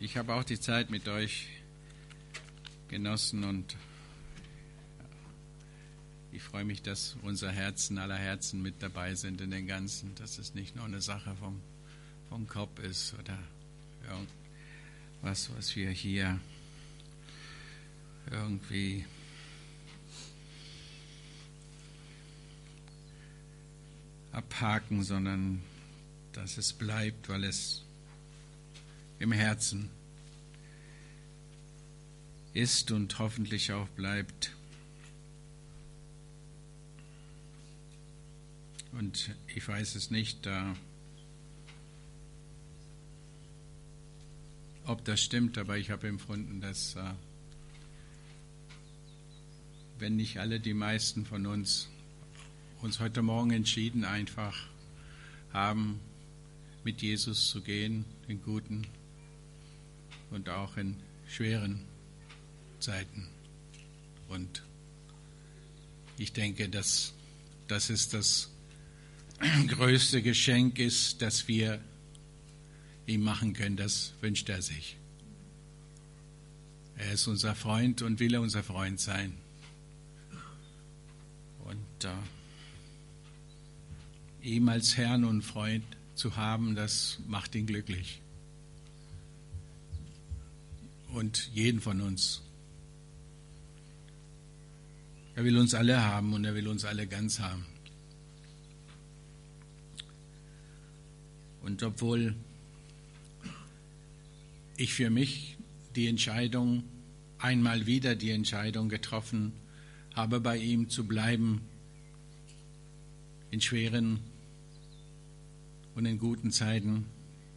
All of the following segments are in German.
Ich habe auch die Zeit mit euch genossen und ich freue mich, dass unser Herzen, aller Herzen mit dabei sind in den Ganzen, dass es nicht nur eine Sache vom Kopf ist oder irgendwas, was wir hier irgendwie abhaken, sondern dass es bleibt, weil es im Herzen ist und hoffentlich auch bleibt. Und ich weiß es nicht, ob das stimmt, aber ich habe empfunden, dass wenn nicht alle, die meisten von uns heute Morgen entschieden einfach haben, mit Jesus zu gehen, in guten und auch in schweren Zeiten. Und ich denke, dass das ist das größte Geschenk ist, das wir ihm machen können. Das wünscht er sich. Er ist unser Freund und will unser Freund sein. Und ihm als Herrn und Freund zu haben, das macht ihn glücklich. Und jeden von uns. Er will uns alle haben und er will uns alle ganz haben. Und obwohl ich für mich einmal wieder die Entscheidung getroffen habe, bei ihm zu bleiben, in schweren und in guten Zeiten,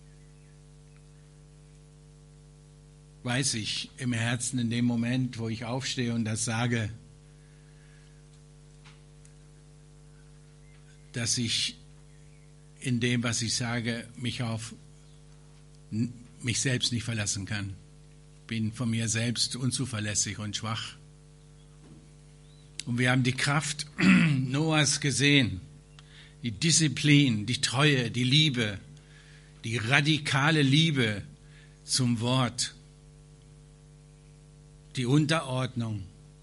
weiß ich im Herzen in dem Moment, wo ich aufstehe und das sage, dass ich in dem, was ich sage, mich auf mich selbst nicht verlassen kann. Bin von mir selbst unzuverlässig und schwach. Und wir haben die Kraft Noahs gesehen, die Disziplin, die Treue, die Liebe, die radikale Liebe zum Wort, die Unterordnung,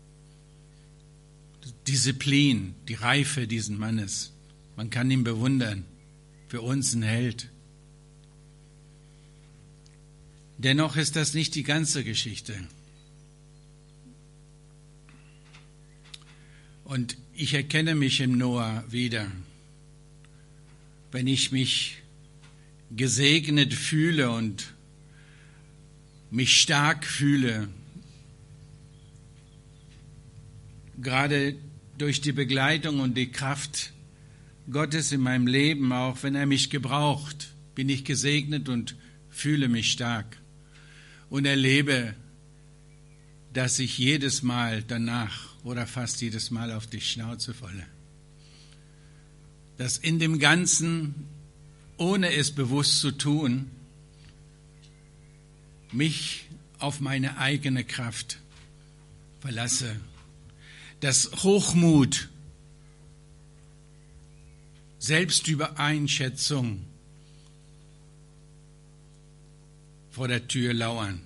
die Disziplin, die Reife dieses Mannes. Man kann ihn bewundern. Für uns ein Held. Dennoch ist das nicht die ganze Geschichte. Und ich erkenne mich im Noah wieder. Wenn ich mich gesegnet fühle und mich stark fühle, gerade durch die Begleitung und die Kraft Gottes in meinem Leben, auch wenn er mich gebraucht, bin ich gesegnet und fühle mich stark und erlebe, dass ich jedes Mal danach oder fast jedes Mal auf die Schnauze falle. Dass in dem Ganzen, ohne es bewusst zu tun, mich auf meine eigene Kraft verlasse. Dass Hochmut, Selbstübereinschätzung vor der Tür lauern.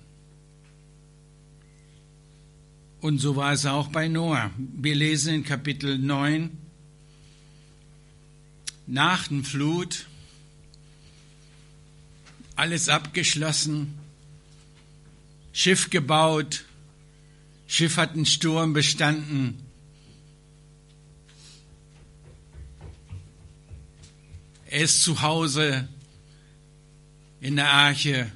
Und so war es auch bei Noah. Wir lesen in Kapitel 9, nach der Flut, alles abgeschlossen, Schiff gebaut, Schiff hat einen Sturm bestanden. Er ist zu Hause in der Arche.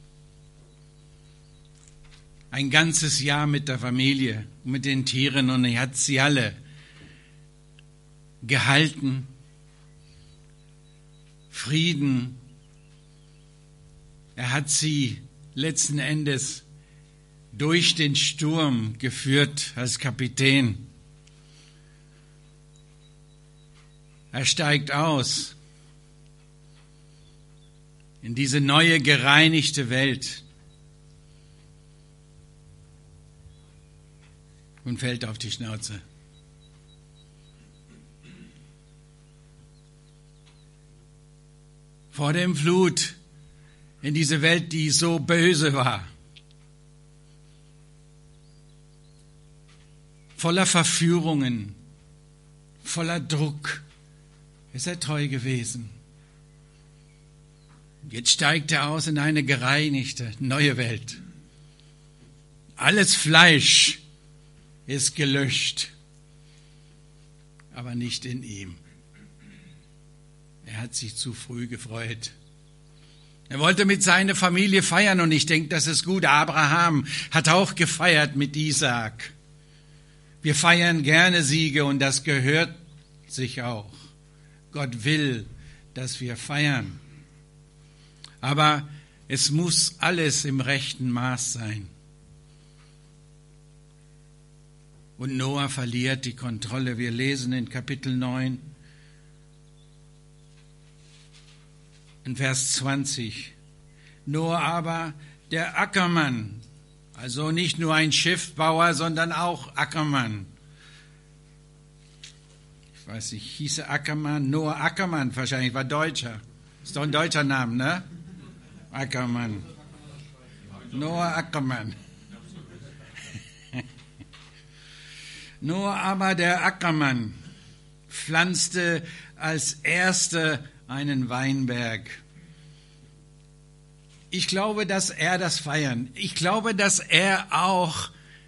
Ein ganzes Jahr mit der Familie, mit den Tieren, und er hat sie alle gehalten. Frieden. Er hat sie letzten Endes durch den Sturm geführt als Kapitän. Er steigt aus in diese neue, gereinigte Welt und fällt auf die Schnauze. Vor dem Flut in diese Welt, die so böse war. Voller Verführungen, voller Druck ist er treu gewesen. Jetzt steigt er aus in eine gereinigte, neue Welt. Alles Fleisch ist gelöscht, aber nicht in ihm. Er hat sich zu früh gefreut. Er wollte mit seiner Familie feiern und ich denke, das ist gut. Abraham hat auch gefeiert mit Isaak. Wir feiern gerne Siege und das gehört sich auch. Gott will, dass wir feiern. Aber es muss alles im rechten Maß sein. Und Noah verliert die Kontrolle. Wir lesen in Kapitel 9, in Vers 20. Noah aber, der Ackermann, also nicht nur ein Schiffbauer, sondern auch Ackermann. Ich weiß nicht, hieß er Ackermann? Noah Ackermann wahrscheinlich, war Deutscher. Ist doch ein deutscher Name, ne? Ackermann. Noah Ackermann. Noah aber, der Ackermann, pflanzte als Erster einen Weinberg. Ich glaube, dass er das feiern. Ich glaube, dass er auch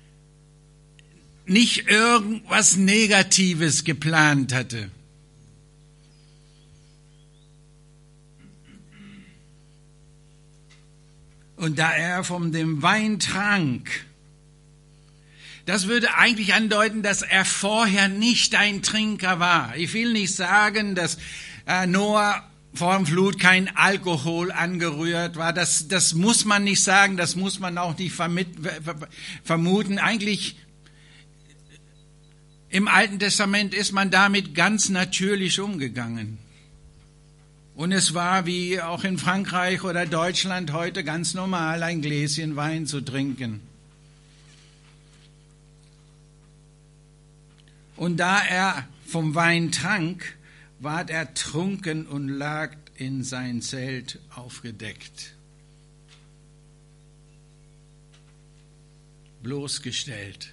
nicht irgendwas Negatives geplant hatte. Und da er von dem Wein trank, das würde eigentlich andeuten, dass er vorher nicht ein Trinker war. Ich will nicht sagen, dass Noah vor dem Flut kein Alkohol angerührt war. Das muss man nicht sagen, das muss man auch nicht vermuten. Eigentlich im Alten Testament ist man damit ganz natürlich umgegangen. Und es war wie auch in Frankreich oder Deutschland heute ganz normal, ein Gläschen Wein zu trinken. Und da er vom Wein trank, ward er trunken und lag in sein Zelt aufgedeckt. Bloßgestellt.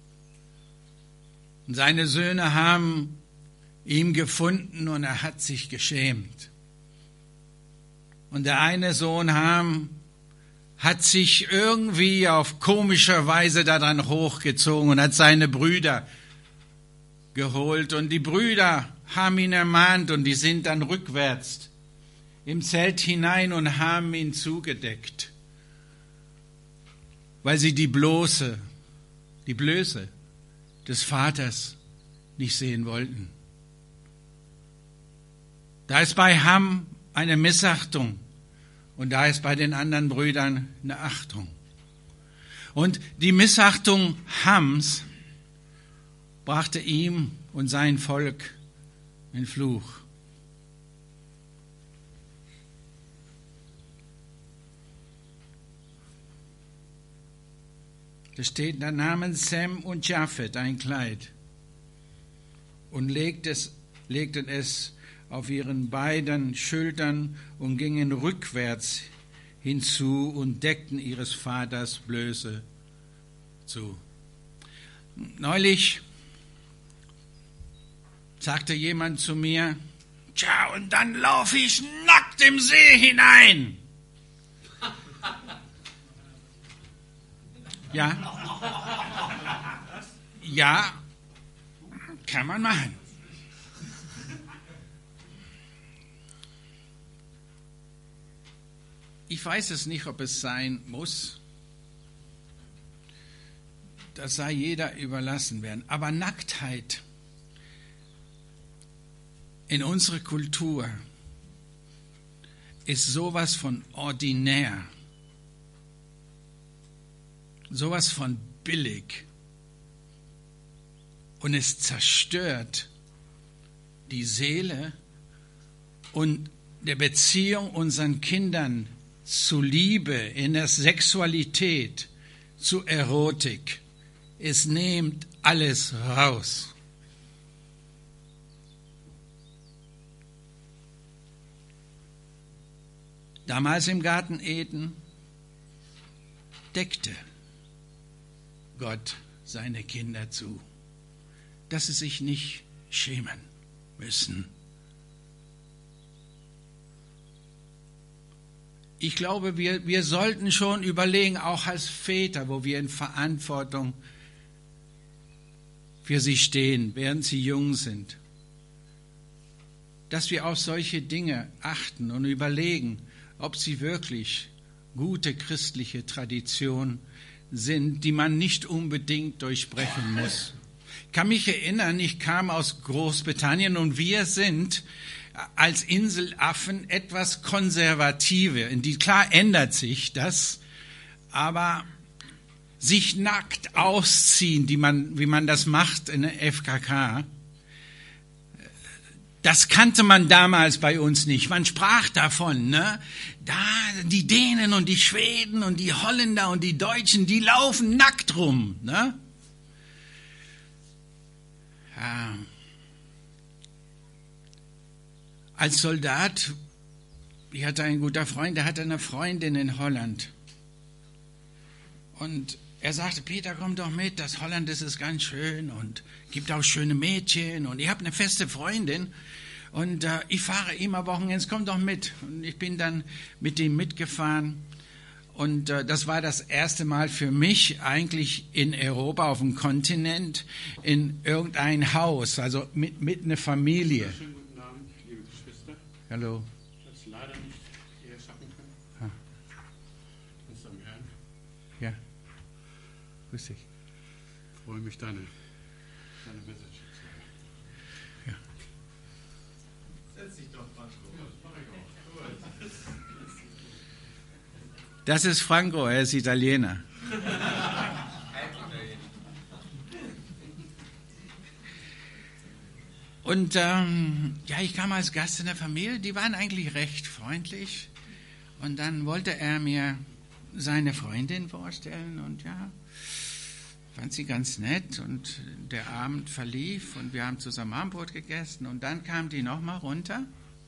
Und seine Söhne haben ihn gefunden und er hat sich geschämt. Und der eine Sohn hat sich irgendwie auf komische Weise daran hochgezogen und hat seine Brüder geholt. Und die Brüder haben ihn ermahnt und die sind dann rückwärts im Zelt hinein und haben ihn zugedeckt, weil sie die Blöße des Vaters nicht sehen wollten. Da ist bei Ham eine Missachtung und da ist bei den anderen Brüdern eine Achtung. Und die Missachtung Hams brachte ihm und sein Volk einen Fluch. Da steht, da nahmen Sem und Japhet ein Kleid und legten es auf ihren beiden Schultern und gingen rückwärts hinzu und deckten ihres Vaters Blöße zu. Neulich sagte jemand zu mir, tja, und dann laufe ich nackt im See hinein. Ja, kann man machen. Ich weiß es nicht, ob es sein muss. Das sei jeder überlassen werden. Aber Nacktheit in unserer Kultur ist sowas von ordinär, sowas von billig. Und es zerstört die Seele und der Beziehung unseren Kindern zu Liebe, in der Sexualität, zu Erotik. Es nimmt alles raus. Damals im Garten Eden deckte Gott seine Kinder zu, dass sie sich nicht schämen müssen. Ich glaube, wir sollten schon überlegen, auch als Väter, wo wir in Verantwortung für sie stehen, während sie jung sind, dass wir auf solche Dinge achten und überlegen, ob sie wirklich gute christliche Traditionen sind, die man nicht unbedingt durchbrechen muss. Ich kann mich erinnern, ich kam aus Großbritannien und wir sind als Inselaffen etwas konservative. Klar ändert sich das, aber sich nackt ausziehen, wie man das macht in der FKK, das kannte man damals bei uns nicht. Man sprach davon, ne? Da die Dänen und die Schweden und die Holländer und die Deutschen, die laufen nackt rum, ne? Ja. Als Soldat, ich hatte einen guten Freund, der hatte eine Freundin in Holland. Und er sagte, Peter, komm doch mit, das Holland ist ganz schön und gibt auch schöne Mädchen und ich habe eine feste Freundin und ich fahre immer Wochenends, komm doch mit. Und ich bin dann mit ihm mitgefahren und das war das erste Mal für mich eigentlich in Europa, auf dem Kontinent, in irgendein Haus, also mit einer Familie. Schönen guten Abend, liebe Geschwister. Hallo. Ich habe es leider nicht hier schaffen können. Ah. Kannst du am hören? Ja, grüß dich. Ich freue mich, deine Message zu hören. Ja. Setz dich doch, Franco. Ja, das mache ich auch. Das ist Franco, er ist Italiener. Und ich kam als Gast in der Familie, die waren eigentlich recht freundlich. Und dann wollte er mir seine Freundin vorstellen und ja, fand sie ganz nett und der Abend verlief und wir haben zusammen Abendbrot gegessen und dann kam die nochmal runter.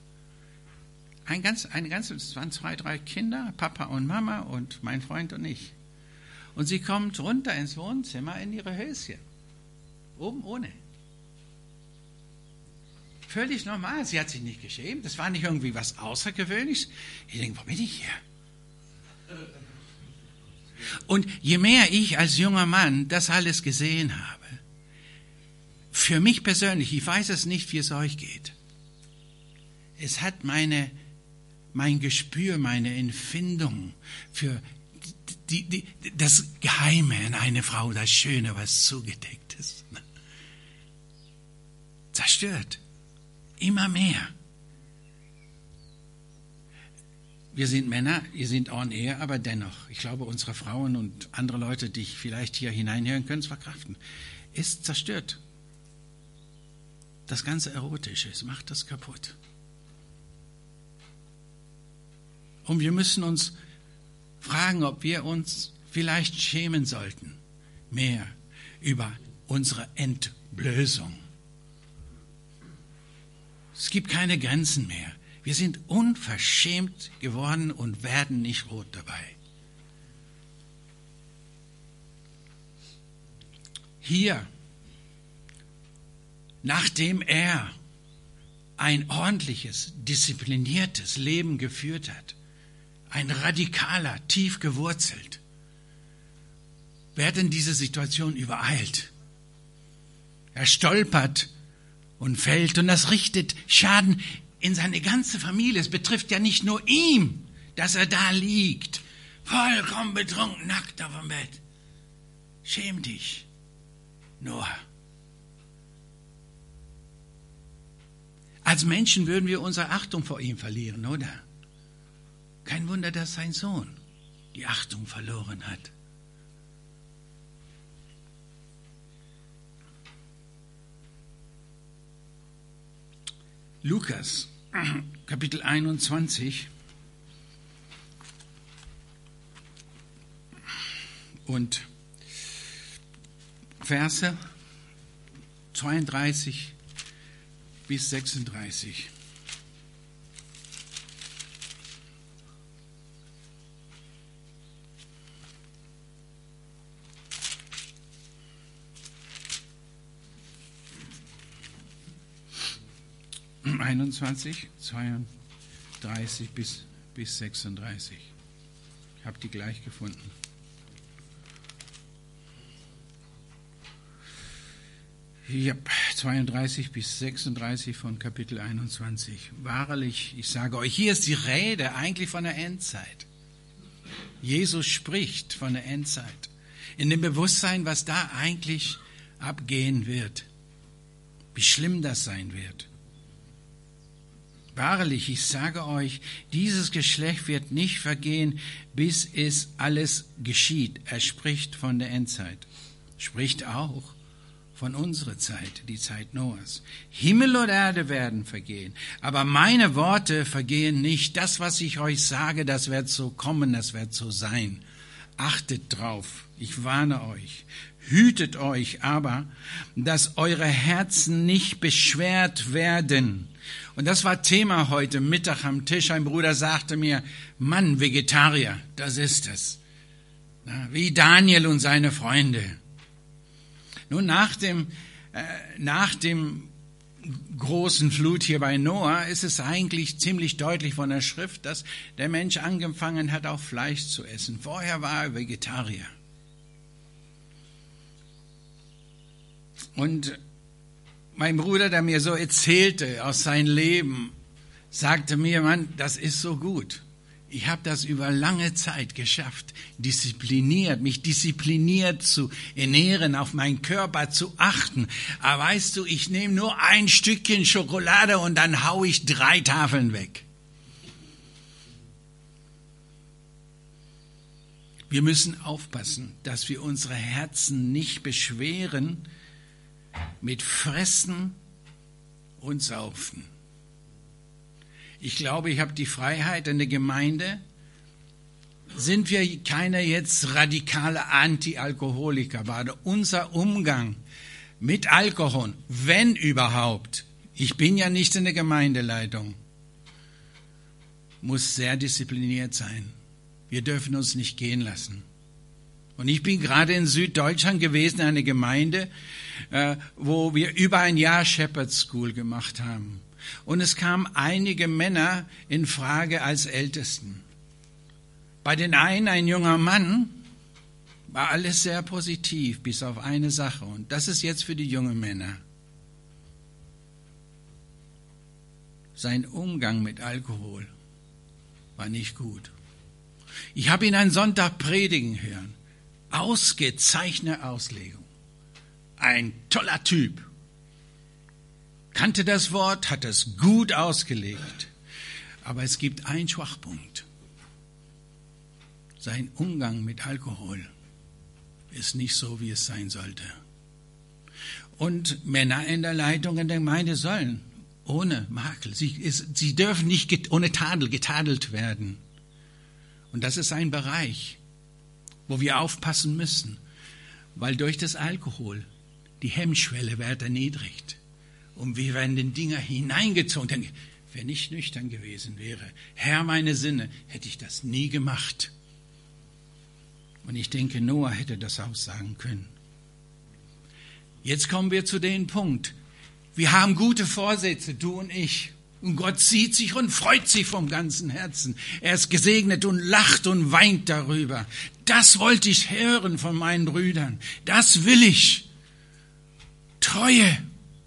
Es waren 2, 3 Kinder, Papa und Mama und mein Freund und ich. Und sie kommt runter ins Wohnzimmer in ihre Höschen. Oben ohne. Völlig normal, sie hat sich nicht geschämt, das war nicht irgendwie was Außergewöhnliches. Ich denke, wo bin ich hier? Und je mehr ich als junger Mann das alles gesehen habe, für mich persönlich, ich weiß es nicht, wie es euch geht, es hat mein Gespür, meine Empfindung für das Geheime in einer Frau, das Schöne, was zugedeckt ist, zerstört. Immer mehr. Wir sind Männer, ihr seid on air, aber dennoch, ich glaube, unsere Frauen und andere Leute, die vielleicht hier hineinhören, können es verkraften. Es zerstört. Das ganze Erotische, es macht das kaputt. Und wir müssen uns fragen, ob wir uns vielleicht schämen sollten, mehr über unsere Entblößung. Es gibt keine Grenzen mehr. Wir sind unverschämt geworden und werden nicht rot dabei. Hier, nachdem er ein ordentliches, diszipliniertes Leben geführt hat, ein radikaler, tief gewurzelt, wird in diese Situation übereilt. Er stolpert und fällt und das richtet Schaden in seine ganze Familie. Es betrifft ja nicht nur ihn, dass er da liegt, vollkommen betrunken, nackt auf dem Bett. Schäm dich, Noah. Als Menschen würden wir unsere Achtung vor ihm verlieren, oder? Kein Wunder, dass sein Sohn die Achtung verloren hat. Lukas, Kapitel 21 und Verse 32 bis 36. 21, 32 bis 36. Ich habe die gleich gefunden. Ja, 32 bis 36 von Kapitel 21. Wahrlich, ich sage euch, hier ist die Rede eigentlich von der Endzeit. Jesus spricht von der Endzeit. In dem Bewusstsein, was da eigentlich abgehen wird. Wie schlimm das sein wird. Wahrlich, ich sage euch, dieses Geschlecht wird nicht vergehen, bis es alles geschieht. Er spricht von der Endzeit. Spricht auch von unserer Zeit, die Zeit Noahs. Himmel und Erde werden vergehen, aber meine Worte vergehen nicht. Das, was ich euch sage, das wird so kommen, das wird so sein. Achtet drauf, ich warne euch. Hütet euch aber, dass eure Herzen nicht beschwert werden. Und das war Thema heute Mittag am Tisch. Ein Bruder sagte mir, Mann, Vegetarier, das ist es. Wie Daniel und seine Freunde. Nun, nach dem großen Flut hier bei Noah ist es eigentlich ziemlich deutlich von der Schrift, dass der Mensch angefangen hat, auch Fleisch zu essen. Vorher war er Vegetarier. Und mein Bruder, der mir so erzählte aus seinem Leben, sagte mir, Mann, das ist so gut. Ich habe das über lange Zeit geschafft, mich diszipliniert zu ernähren, auf meinen Körper zu achten. Aber weißt du, ich nehme nur ein Stückchen Schokolade und dann hau ich 3 Tafeln weg. Wir müssen aufpassen, dass wir unsere Herzen nicht beschweren mit Fressen und Saufen. Ich glaube, ich habe die Freiheit in der Gemeinde. Sind wir keine jetzt radikale Anti-Alkoholiker, aber unser Umgang mit Alkohol, wenn überhaupt, ich bin ja nicht in der Gemeindeleitung, muss sehr diszipliniert sein. Wir dürfen uns nicht gehen lassen. Und ich bin gerade in Süddeutschland gewesen, in einer Gemeinde, wo wir über ein Jahr Shepherd School gemacht haben. Und es kamen einige Männer in Frage als Ältesten. Bei den einen, ein junger Mann, war alles sehr positiv, bis auf eine Sache. Und das ist jetzt für die jungen Männer. Sein Umgang mit Alkohol war nicht gut. Ich habe ihn einen Sonntag predigen hören. Ausgezeichnete Auslegung. Ein toller Typ. Kannte das Wort, hat es gut ausgelegt. Aber es gibt einen Schwachpunkt. Sein Umgang mit Alkohol ist nicht so, wie es sein sollte. Und Männer in der Leitung in der Gemeinde sollen ohne Makel, sie dürfen nicht ohne Tadel getadelt werden. Und das ist ein Bereich, wo wir aufpassen müssen, weil durch das Alkohol die Hemmschwelle wird erniedrigt. Und wir werden in Dinge hineingezogen. Wenn ich nüchtern gewesen wäre, Herr, meine Sinne, hätte ich das nie gemacht. Und ich denke, Noah hätte das auch sagen können. Jetzt kommen wir zu dem Punkt. Wir haben gute Vorsätze, du und ich. Und Gott sieht sich und freut sich vom ganzen Herzen. Er ist gesegnet und lacht und weint darüber. Das wollte ich hören von meinen Brüdern. Das will ich. Treue.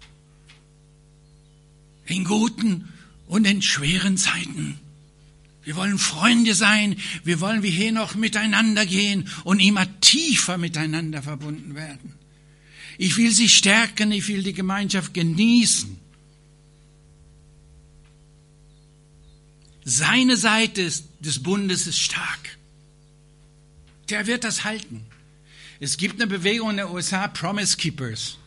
In guten und in schweren Zeiten. Wir wollen Freunde sein. Wir wollen wie Henoch miteinander gehen und immer tiefer miteinander verbunden werden. Ich will sie stärken. Ich will die Gemeinschaft genießen. Seine Seite des Bundes ist stark. Der wird das halten. Es gibt eine Bewegung in den USA, Promise Keepers.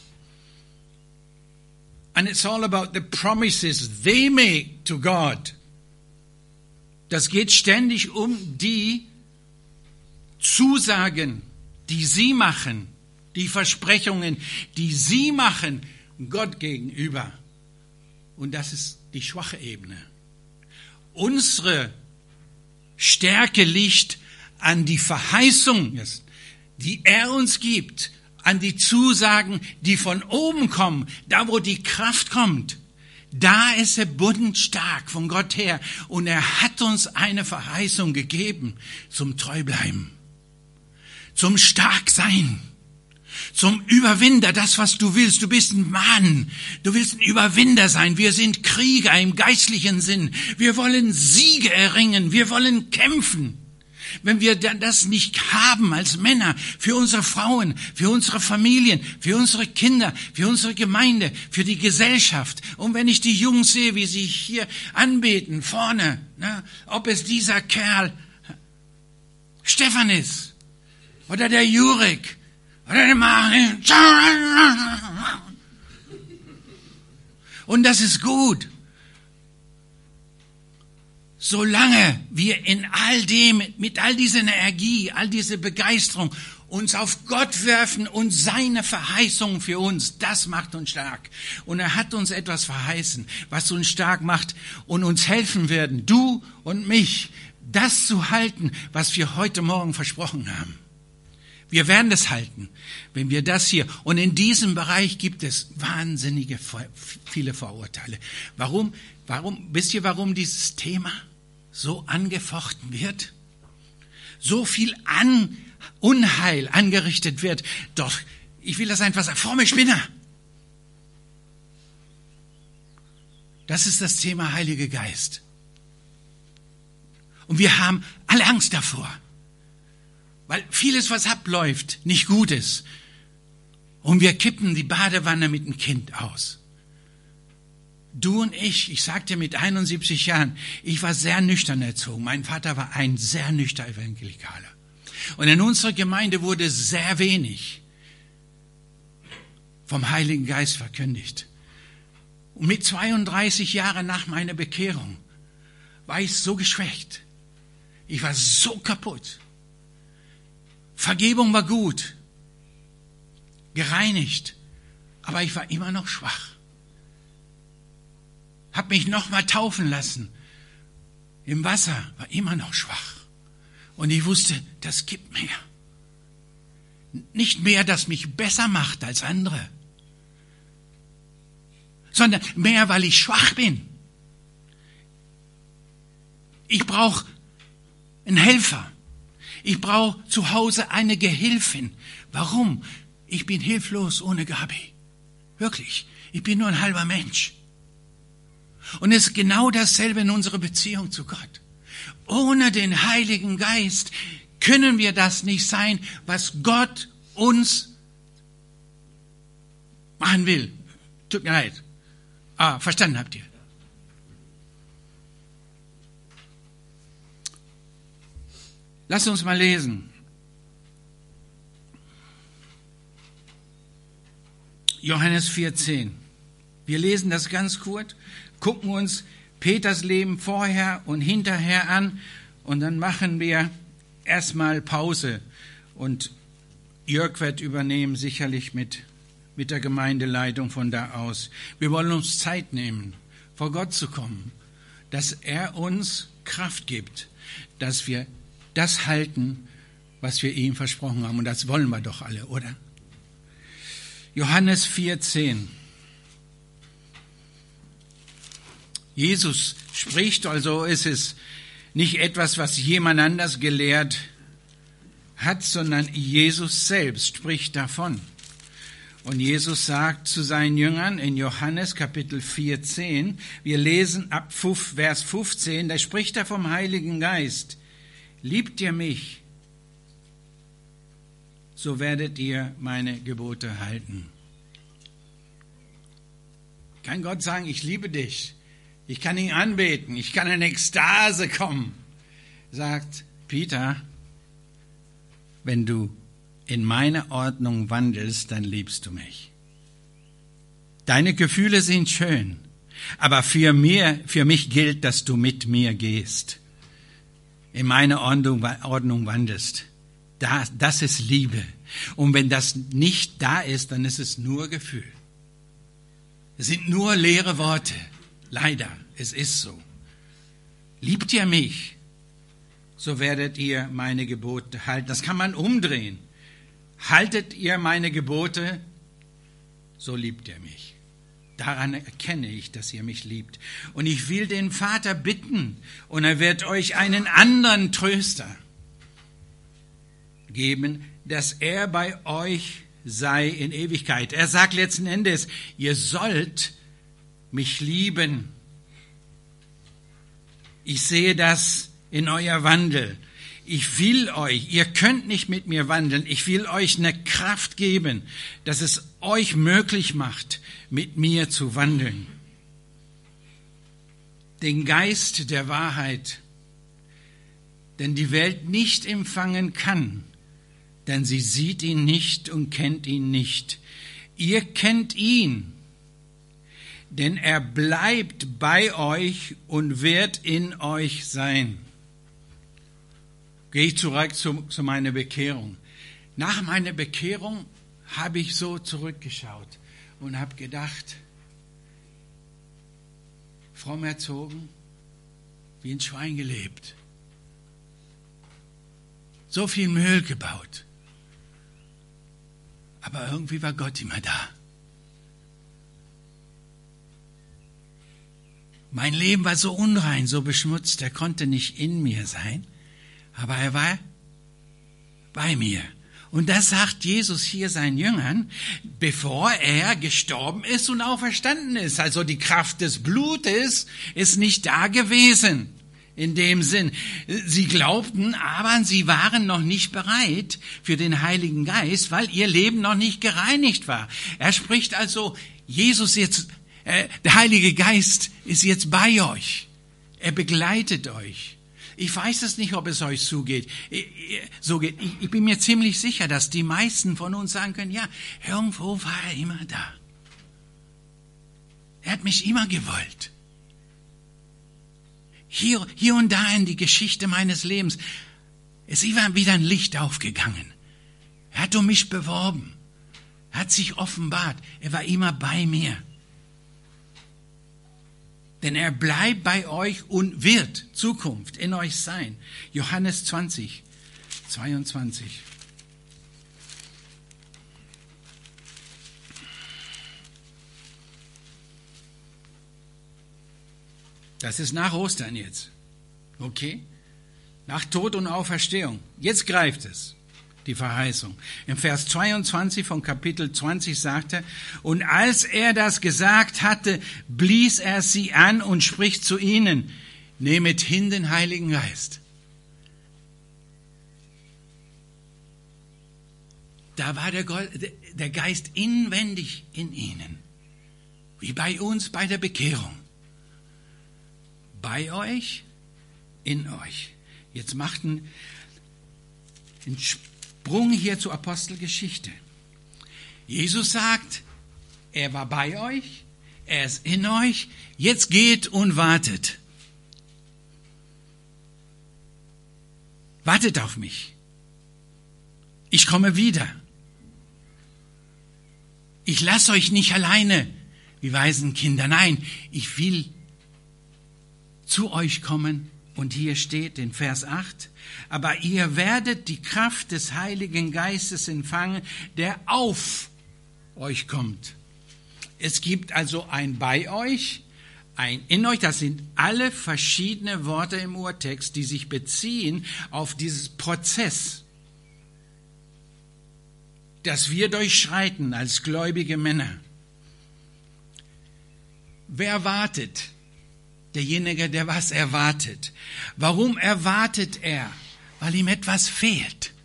And it's all about the promises they make to God. Das geht ständig um die Zusagen, die sie machen, die Versprechungen, die sie machen Gott gegenüber. Und das ist die schwache Ebene. Unsere Stärke liegt an die Verheißung, die er uns gibt, an die Zusagen, die von oben kommen, da wo die Kraft kommt, Da ist er bundstark von Gott her und er hat uns eine Verheißung gegeben zum Treubleiben, zum Starksein, zum Überwinder, das, was du willst. Du bist ein Mann, du willst ein Überwinder sein. Wir sind Krieger im geistlichen Sinn. Wir wollen Siege erringen, wir wollen kämpfen. Wenn wir das nicht haben als Männer, für unsere Frauen, für unsere Familien, für unsere Kinder, für unsere Gemeinde, für die Gesellschaft. Und wenn ich die Jungs sehe, wie sie hier anbeten, vorne, ne, ob es dieser Kerl Stefan ist, oder der Jurek, oder der Martin. Und das ist gut. Solange wir in all dem, mit all dieser Energie, all diese Begeisterung uns auf Gott werfen und seine Verheißungen für uns, das macht uns stark. Und er hat uns etwas verheißen, was uns stark macht und uns helfen werden, du und mich, das zu halten, was wir heute Morgen versprochen haben. Wir werden das halten, wenn wir das hier, und in diesem Bereich gibt es wahnsinnige viele Vorurteile. Warum, wisst ihr, warum dieses Thema so angefochten wird? So viel Unheil angerichtet wird. Doch, ich will das einfach sagen, fromme Spinner. Das ist das Thema Heiliger Geist. Und wir haben alle Angst davor. Weil vieles, was abläuft, nicht gut ist. Und wir kippen die Badewanne mit dem Kind aus. Du und ich sagte mit 71 Jahren, ich war sehr nüchtern erzogen. Mein Vater war ein sehr nüchterner Evangelikaler. Und in unserer Gemeinde wurde sehr wenig vom Heiligen Geist verkündigt. Und mit 32 Jahren nach meiner Bekehrung war ich so geschwächt. Ich war so kaputt. Vergebung war gut, gereinigt, aber ich war immer noch schwach. Hab mich noch mal taufen lassen. Im Wasser war immer noch schwach. Und ich wusste, das gibt mehr. Nicht mehr, das mich besser macht als andere, sondern mehr, weil ich schwach bin. Ich brauche einen Helfer. Ich brauche zu Hause eine Gehilfin. Warum? Ich bin hilflos ohne Gabi. Wirklich. Ich bin nur ein halber Mensch. Und es ist genau dasselbe in unserer Beziehung zu Gott. Ohne den Heiligen Geist können wir das nicht sein, was Gott uns machen will. Tut mir leid. Verstanden habt ihr? Lasst uns mal lesen. Johannes 4,10. Wir lesen das ganz kurz, gucken uns Peters Leben vorher und hinterher an und dann machen wir erstmal Pause. Und Jörg wird übernehmen, sicherlich mit der Gemeindeleitung von da aus. Wir wollen uns Zeit nehmen, vor Gott zu kommen, dass er uns Kraft gibt, dass wir das halten, was wir ihm versprochen haben. Und das wollen wir doch alle, oder? Johannes 4,10. Jesus spricht, also ist es nicht etwas, was jemand anders gelehrt hat, sondern Jesus selbst spricht davon. Und Jesus sagt zu seinen Jüngern in Johannes Kapitel 4,10, wir lesen ab Vers 15, da spricht er vom Heiligen Geist. Liebt ihr mich, so werdet ihr meine Gebote halten. Kann Gott sagen, ich liebe dich. Ich kann ihn anbeten. Ich kann in Ekstase kommen. Sagt Peter, wenn du in meine Ordnung wandelst, dann liebst du mich. Deine Gefühle sind schön, aber für mich gilt, dass du mit mir gehst. In meine Ordnung wandelst. Das ist Liebe. Und wenn das nicht da ist, dann ist es nur Gefühl. Es sind nur leere Worte. Leider, es ist so. Liebt ihr mich, so werdet ihr meine Gebote halten. Das kann man umdrehen. Haltet ihr meine Gebote, so liebt ihr mich. Daran erkenne ich, dass ihr mich liebt. Und ich will den Vater bitten, und er wird euch einen anderen Tröster geben, dass er bei euch sei in Ewigkeit. Er sagt letzten Endes, ihr sollt mich lieben. Ich sehe das in euer Wandel. Ich will euch, ihr könnt nicht mit mir wandeln, ich will euch eine Kraft geben, dass es euch möglich macht, mit mir zu wandeln. Den Geist der Wahrheit, den die Welt nicht empfangen kann, denn sie sieht ihn nicht und kennt ihn nicht. Ihr kennt ihn, denn er bleibt bei euch und wird in euch sein. Gehe ich zurück zu meiner Bekehrung. Nach meiner Bekehrung habe ich so zurückgeschaut und habe gedacht, fromm erzogen, wie ein Schwein gelebt. So viel Müll gebaut. Aber irgendwie war Gott immer da. Mein Leben war so unrein, so beschmutzt, er konnte nicht in mir sein. Aber er war bei mir. Und das sagt Jesus hier seinen Jüngern, bevor er gestorben ist und auferstanden ist. Also die Kraft des Blutes ist nicht da gewesen. In dem Sinn. Sie glaubten, aber sie waren noch nicht bereit für den Heiligen Geist, weil ihr Leben noch nicht gereinigt war. Er spricht also, Jesus jetzt, der Heilige Geist ist jetzt bei euch. Er begleitet euch. Ich weiß es nicht, ob es euch so geht. Ich bin mir ziemlich sicher, dass die meisten von uns sagen können, ja, irgendwo war er immer da. Er hat mich immer gewollt. Hier und da in die Geschichte meines Lebens ist immer wieder ein Licht aufgegangen. Er hat um mich beworben. Er hat sich offenbart. Er war immer bei mir. Denn er bleibt bei euch und wird Zukunft in euch sein. Johannes 20, 22. Das ist nach Ostern jetzt. Okay? Nach Tod und Auferstehung. Jetzt greift es, die Verheißung. Im Vers 22 von Kapitel 20 sagt er, und als er das gesagt hatte, blies er sie an und spricht zu ihnen, nehmet hin den Heiligen Geist. Da war der Geist inwendig in ihnen. Wie bei uns bei der Bekehrung. Bei euch, in euch. Jetzt macht einen Sprung hier zur Apostelgeschichte. Jesus sagt, er war bei euch, er ist in euch, jetzt geht und wartet. Wartet auf mich. Ich komme wieder. Ich lasse euch nicht alleine, wie Waisenkinder. Nein, ich will zu euch kommen. Und hier steht in Vers 8, aber ihr werdet die Kraft des Heiligen Geistes empfangen, der auf euch kommt. Es gibt also ein bei euch, ein in euch, das sind alle verschiedene Worte im Urtext, die sich beziehen auf dieses Prozess, das wir durchschreiten als gläubige Männer. Wer wartet? Derjenige, der was erwartet. Warum erwartet er? Weil ihm etwas fehlt.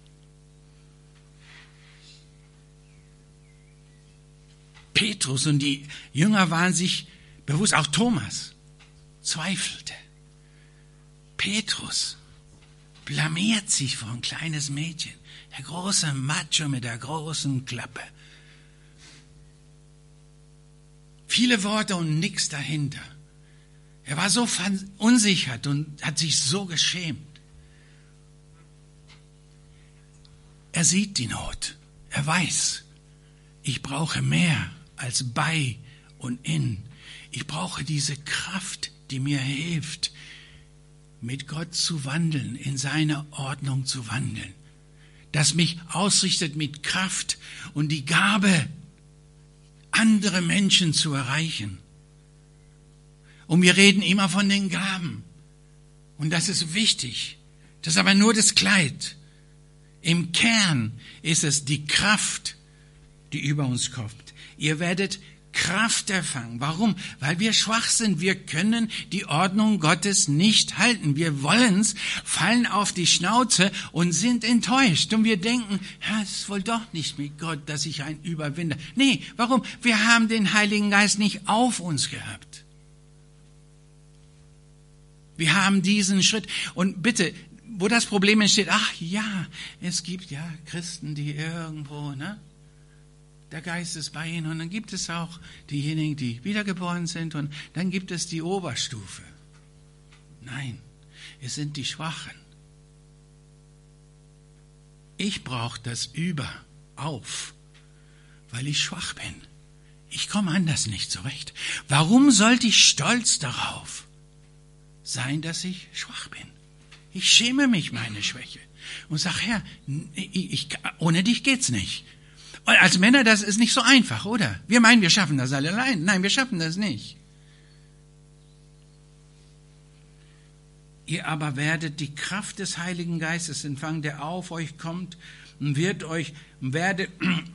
Petrus und die Jünger waren sich bewusst, auch Thomas zweifelte. Petrus blamiert sich vor ein kleines Mädchen. Der große Macho mit der großen Klappe. Viele Worte und nichts dahinter. Er war so verunsichert und hat sich so geschämt. Er sieht die Not. Er weiß, ich brauche mehr als bei und in. Ich brauche diese Kraft, die mir hilft, mit Gott zu wandeln, in seiner Ordnung zu wandeln. Das mich ausrichtet mit Kraft und die Gabe, andere Menschen zu erreichen. Und wir reden immer von den Gaben. Und das ist wichtig. Das ist aber nur das Kleid. Im Kern ist es die Kraft, die über uns kommt. Ihr werdet Kraft erfangen. Warum? Weil wir schwach sind. Wir können die Ordnung Gottes nicht halten. Wir wollen's, fallen auf die Schnauze und sind enttäuscht. Und wir denken, ja, es ist wohl doch nicht mit Gott, dass ich ein überwinde. Nee, warum? Wir haben den Heiligen Geist nicht auf uns gehabt. Wir haben diesen Schritt. Und bitte, wo das Problem entsteht, ach ja, es gibt ja Christen, die irgendwo, der Geist ist bei ihnen. Und dann gibt es auch diejenigen, die wiedergeboren sind. Und dann gibt es die Oberstufe. Nein, es sind die Schwachen. Ich brauche das Überauf, weil ich schwach bin. Ich komme anders nicht zurecht. Warum sollte ich stolz darauf sein, dass ich schwach bin? Ich schäme mich meine Schwäche und sage, Herr, ohne dich geht's nicht. Und als Männer, das ist nicht so einfach, oder? Wir meinen, wir schaffen das alle allein. Nein, wir schaffen das nicht. Ihr aber werdet die Kraft des Heiligen Geistes empfangen, der auf euch kommt und werdet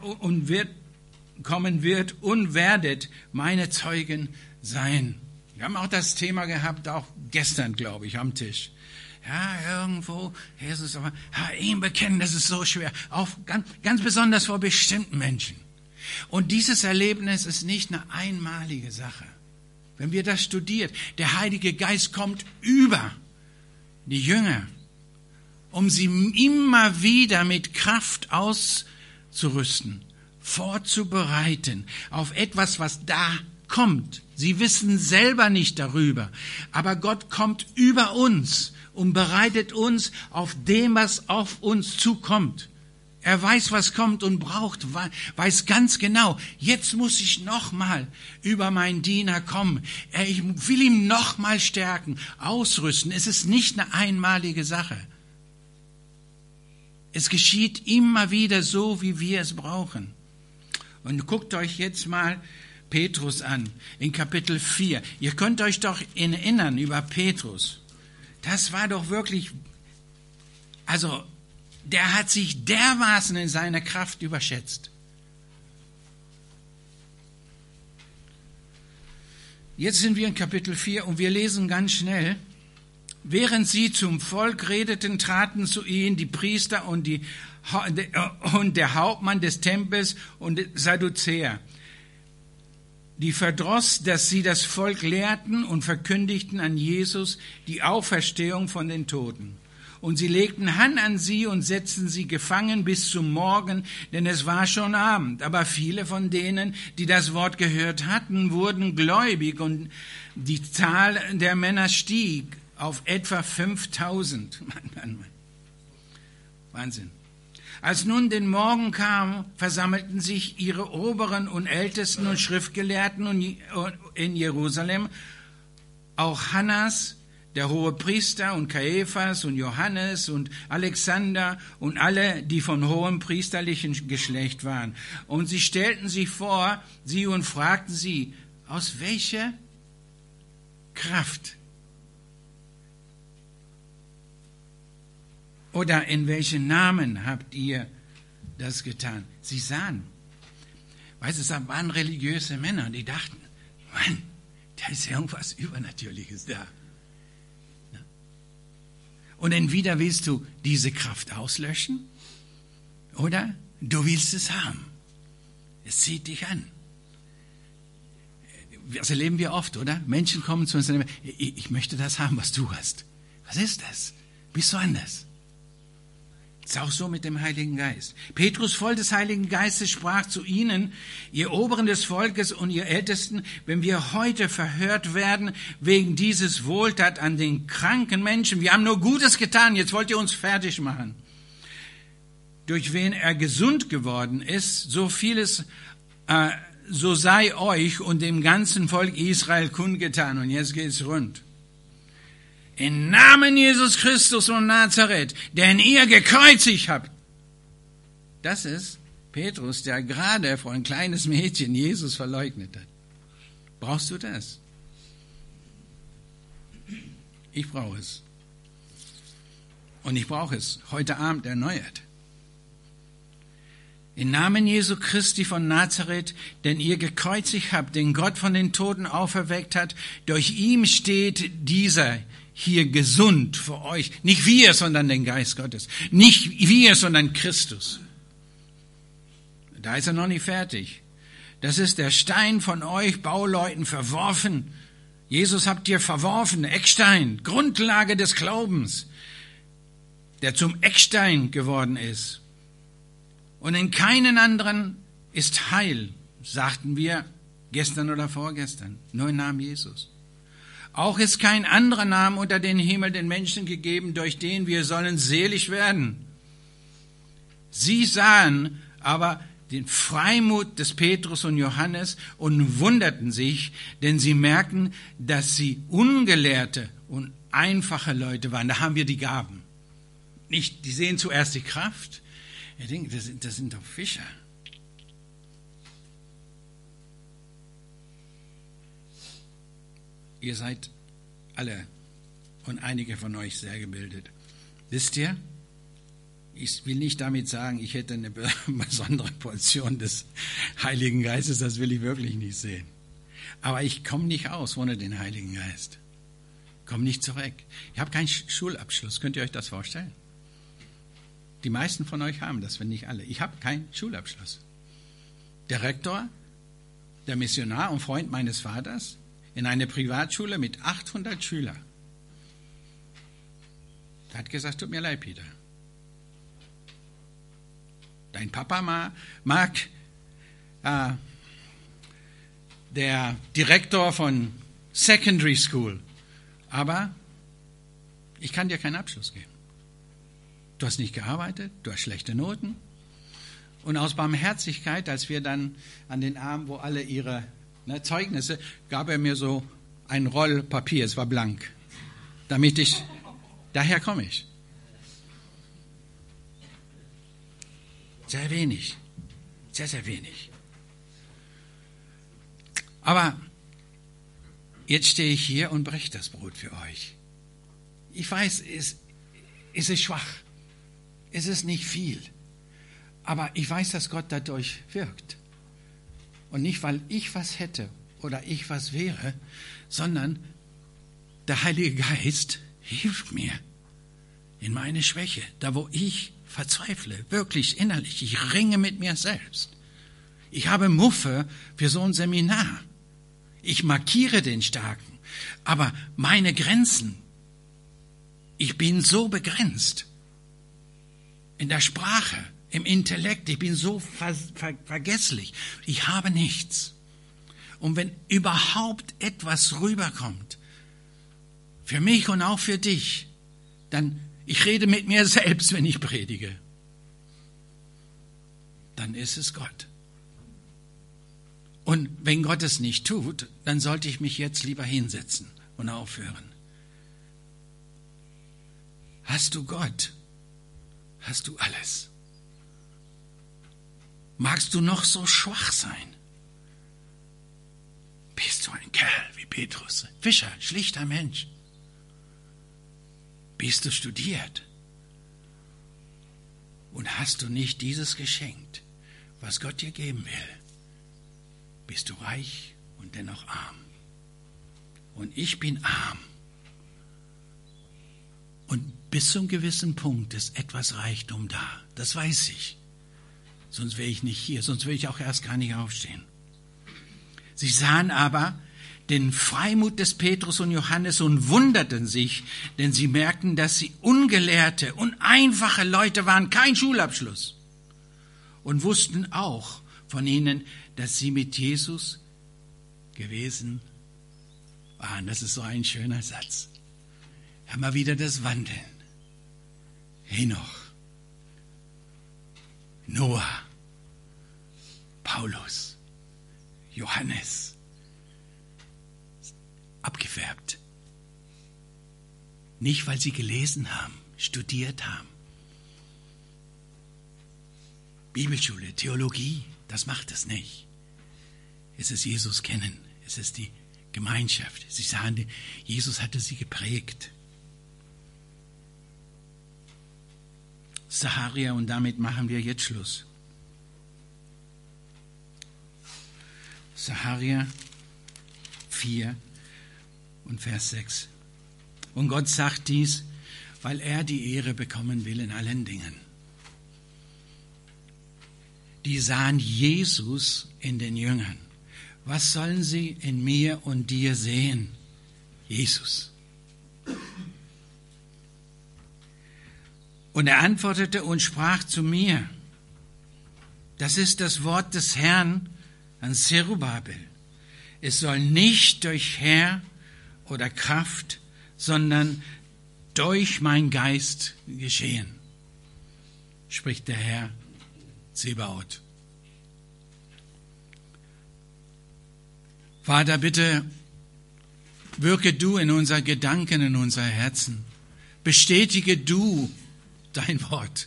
meine Zeugen sein. Wir haben auch das Thema gehabt, auch gestern, glaube ich, am Tisch. Ja, irgendwo, Jesus, aber ihm bekennen, das ist so schwer. Auch ganz besonders vor bestimmten Menschen. Und dieses Erlebnis ist nicht eine einmalige Sache. Wenn wir das studiert, der Heilige Geist kommt über die Jünger, um sie immer wieder mit Kraft auszurüsten, vorzubereiten auf etwas, was da kommt. Sie wissen selber nicht darüber, aber Gott kommt über uns und bereitet uns auf dem, was auf uns zukommt. Er weiß, was kommt und braucht, weiß ganz genau, jetzt muss ich nochmal über meinen Diener kommen. Ich will ihn nochmal stärken, ausrüsten. Es ist nicht eine einmalige Sache. Es geschieht immer wieder so, wie wir es brauchen. Und guckt euch jetzt mal Petrus an, in Kapitel 4. Ihr könnt euch doch erinnern über Petrus. Das war doch wirklich, der hat sich dermaßen in seiner Kraft überschätzt. Jetzt sind wir in Kapitel 4 und wir lesen ganz schnell. Während sie zum Volk redeten, traten zu ihnen die Priester und der Hauptmann des Tempels und Sadduzäer. Die verdross, dass sie das Volk lehrten und verkündigten an Jesus die Auferstehung von den Toten. Und sie legten Hand an sie und setzten sie gefangen bis zum Morgen, denn es war schon Abend. Aber viele von denen, die das Wort gehört hatten, wurden gläubig und die Zahl der Männer stieg auf etwa 5000. Wahnsinn. Als nun den Morgen kam, versammelten sich ihre Oberen und Ältesten und Schriftgelehrten in Jerusalem, auch Hannas, der Hohepriester, und Kaiphas und Johannes und Alexander und alle, die vom hohen priesterlichen Geschlecht waren. Und sie stellten sich vor sie und fragten sie, aus welcher Kraft oder in welchen Namen habt ihr das getan? Sie sahen. Weißt du, es waren religiöse Männer und die dachten, Mann, da ist irgendwas Übernatürliches da. Und entweder willst du diese Kraft auslöschen oder du willst es haben. Es zieht dich an. Das erleben wir oft, oder? Menschen kommen zu uns und sagen, ich möchte das haben, was du hast. Was ist das? Bist du anders? Ist auch so mit dem Heiligen Geist. Petrus, voll des Heiligen Geistes, sprach zu ihnen, ihr Oberen des Volkes und ihr Ältesten, wenn wir heute verhört werden wegen dieses Wohltat an den kranken Menschen, wir haben nur Gutes getan, jetzt wollt ihr uns fertig machen. Durch wen er gesund geworden ist, so sei euch und dem ganzen Volk Israel kundgetan. Und jetzt geht's rund. Im Namen Jesus Christus von Nazareth, den ihr gekreuzigt habt. Das ist Petrus, der gerade vor ein kleines Mädchen Jesus verleugnet hat. Brauchst du das? Ich brauche es. Und ich brauche es heute Abend erneuert. Im Namen Jesu Christi von Nazareth, den ihr gekreuzigt habt, den Gott von den Toten auferweckt hat, durch ihn steht dieser hier gesund für euch. Nicht wir, sondern den Geist Gottes. Nicht wir, sondern Christus. Da ist er noch nicht fertig. Das ist der Stein von euch Bauleuten verworfen. Jesus habt ihr verworfen, Eckstein, Grundlage des Glaubens, der zum Eckstein geworden ist. Und in keinen anderen ist Heil, sagten wir gestern oder vorgestern, nur im Namen Jesus. Auch ist kein anderer Name unter den Himmel den Menschen gegeben, durch den wir sollen selig werden. Sie sahen aber den Freimut des Petrus und Johannes und wunderten sich, denn sie merkten, dass sie ungelehrte und einfache Leute waren. Da haben wir die Gaben. Nicht, die sehen zuerst die Kraft. Ich denke, das sind doch Fischer. Ihr seid alle und einige von euch sehr gebildet. Wisst ihr, ich will nicht damit sagen, ich hätte eine besondere Portion des Heiligen Geistes, das will ich wirklich nicht sehen. Aber ich komme nicht aus ohne den Heiligen Geist. Komme nicht zurück. Ich habe keinen Schulabschluss. Könnt ihr euch das vorstellen? Die meisten von euch haben das, wenn nicht alle. Ich habe keinen Schulabschluss. Der Rektor, der Missionar und Freund meines Vaters, in einer Privatschule mit 800 Schülern. Er hat gesagt, tut mir leid, Peter. Dein Papa mag der Direktor von Secondary School, aber ich kann dir keinen Abschluss geben. Du hast nicht gearbeitet, du hast schlechte Noten. Und aus Barmherzigkeit, als wir dann an den Abend, wo alle ihre Zeugnisse, gab er mir so ein Roll Papier, es war blank, daher komme ich. Sehr wenig, sehr, sehr wenig. Aber jetzt stehe ich hier und breche das Brot für euch. Ich weiß, es ist schwach, es ist nicht viel, aber ich weiß, dass Gott dadurch wirkt. Und nicht, weil ich was hätte oder ich was wäre, sondern der Heilige Geist hilft mir in meine Schwäche, da wo ich verzweifle, wirklich innerlich. Ich ringe mit mir selbst. Ich habe Muffe für so ein Seminar. Ich markiere den Starken, aber meine Grenzen, ich bin so begrenzt in der Sprache, im Intellekt, ich bin so vergesslich. Ich habe nichts. Und wenn überhaupt etwas rüberkommt, für mich und auch für dich, dann, ich rede mit mir selbst, wenn ich predige. Dann ist es Gott. Und wenn Gott es nicht tut, dann sollte ich mich jetzt lieber hinsetzen und aufhören. Hast du Gott, hast du alles. Magst du noch so schwach sein? Bist du ein Kerl wie Petrus, Fischer, schlichter Mensch? Bist du studiert? Und hast du nicht dieses geschenkt, was Gott dir geben will? Bist du reich und dennoch arm? Und ich bin arm. Und bis zu einem gewissen Punkt ist etwas Reichtum da. Das weiß ich. Sonst wäre ich nicht hier, sonst würde ich auch erst gar nicht aufstehen. Sie sahen aber den Freimut des Petrus und Johannes und wunderten sich, denn sie merkten, dass sie ungelehrte und einfache Leute waren, kein Schulabschluss. Und wussten auch von ihnen, dass sie mit Jesus gewesen waren. Das ist so ein schöner Satz. Haben wir wieder das Wandeln. Henoch, Noah, Paulus, Johannes, abgefärbt. Nicht, weil sie gelesen haben, studiert haben. Bibelschule, Theologie, das macht es nicht. Es ist Jesus kennen, es ist die Gemeinschaft. Sie sahen, Jesus hatte sie geprägt. Sacharja, und damit machen wir jetzt Schluss. Sacharja 4 und Vers 6. Und Gott sagt dies, weil er die Ehre bekommen will in allen Dingen. Die sahen Jesus in den Jüngern. Was sollen sie in mir und dir sehen? Jesus. Und er antwortete und sprach zu mir, das ist das Wort des Herrn an Zerubabel. Es soll nicht durch Heer oder Kraft, sondern durch mein Geist geschehen, spricht der Herr Zebaoth. Vater, bitte wirke du in unser Gedanken, in unser Herzen. Bestätige du dein Wort.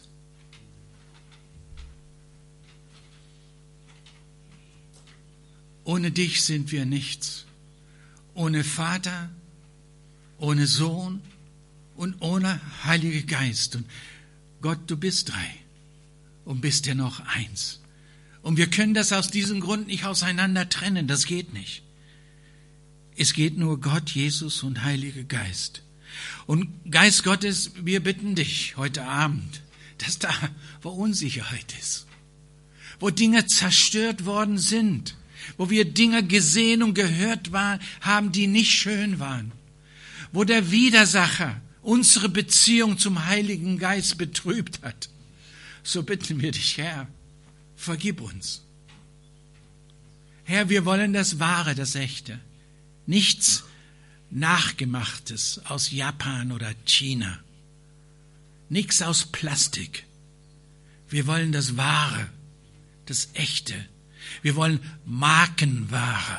Ohne dich sind wir nichts. Ohne Vater, ohne Sohn und ohne Heiliger Geist. Und Gott, du bist 3 und bist ja noch 1. Und wir können das aus diesem Grund nicht auseinander trennen. Das geht nicht. Es geht nur Gott, Jesus und Heiliger Geist. Und Geist Gottes, wir bitten dich heute Abend, dass da, wo Unsicherheit ist, wo Dinge zerstört worden sind, wo wir Dinge gesehen und gehört haben, die nicht schön waren, wo der Widersacher unsere Beziehung zum Heiligen Geist betrübt hat, so bitten wir dich, Herr, vergib uns. Herr, wir wollen das Wahre, das Echte. Nichts Nachgemachtes aus Japan oder China. Nichts aus Plastik. Wir wollen das Wahre, das Echte. Wir wollen Markenware.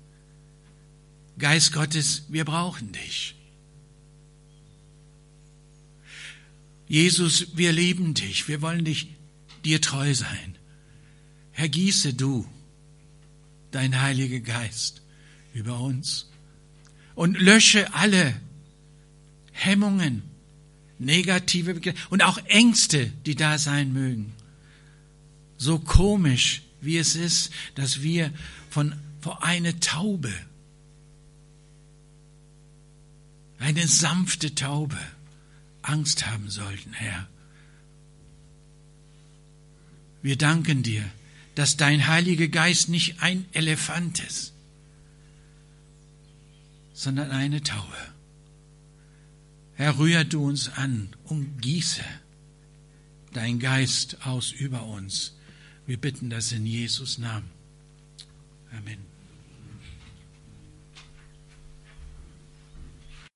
Geist Gottes, wir brauchen dich. Jesus, wir lieben dich. Wir wollen dir treu sein. Herr, gieße du dein Heiliger Geist über uns und lösche alle Hemmungen, negative und auch Ängste, die da sein mögen. So komisch, wie es ist, dass wir vor eine Taube, eine sanfte Taube, Angst haben sollten, Herr. Wir danken dir, dass dein Heiliger Geist nicht ein Elefant ist, sondern eine Taube. Herr, rühr du uns an und gieße dein Geist aus über uns. Wir bitten das in Jesus' Namen. Amen.